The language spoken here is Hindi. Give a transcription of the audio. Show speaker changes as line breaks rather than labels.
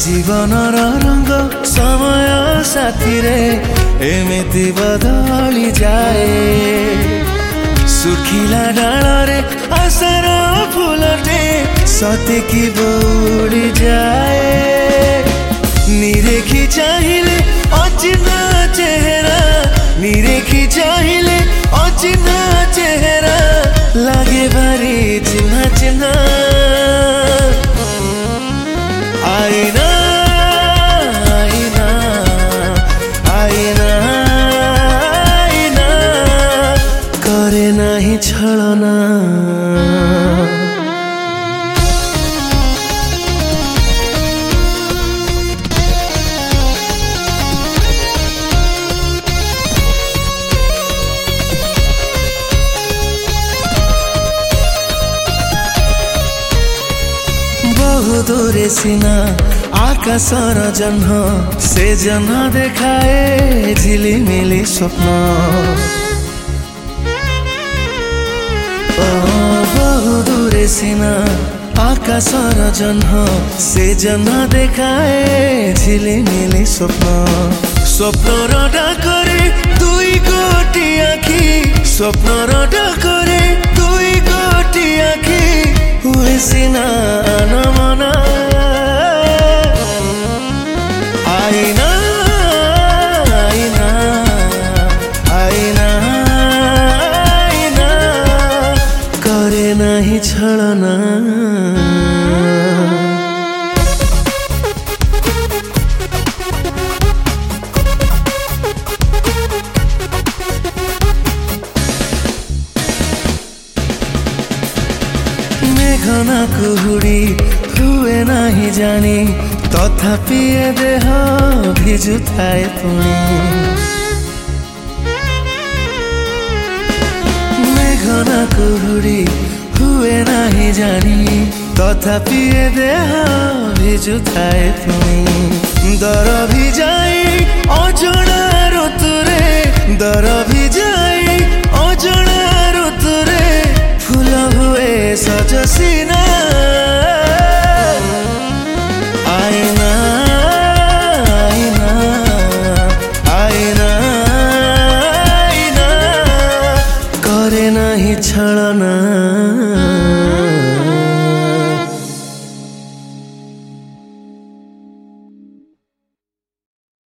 जीवनर रंग समय साथी रे एमिति बदली जाए सुखिला डालरे आशार फूलटे सतेकी बुड़ी जाए निरेखी चाहिए अचिन्हा चेहरा निरेखी चाहिए अचिन्हा चेहरा लागे भारी चिन्हा चिन्हा आईना आईना आईना आईना करे नहीं छलना दूरे सीना आकाशर जन्ह से जन्ह देखाए झिलिमिली स्वप्न बहु दूरे सीना आकाशर जन्ह से जन्ह देखाए झिलिमिली स्वप्न स्वप्नर डाकरे दुई गोटी आखि स्वप्नर डाकरे दुई गोटी आखि हुए सीना अनमना आईना आईना आईना आईना करे नहीं छलना मेघना कुहुड़ी हुए नहीं जानी तथापि ए देह भिजु थाए पुणी मेघना कुहुड़ी हुए नहीं जानी तथापि ए देह भिजु थाए पुणी दर भी जाई अजଣା ऋतुरे दर भी जाई अजଣା ऋतुरे फूल हुए सजसीना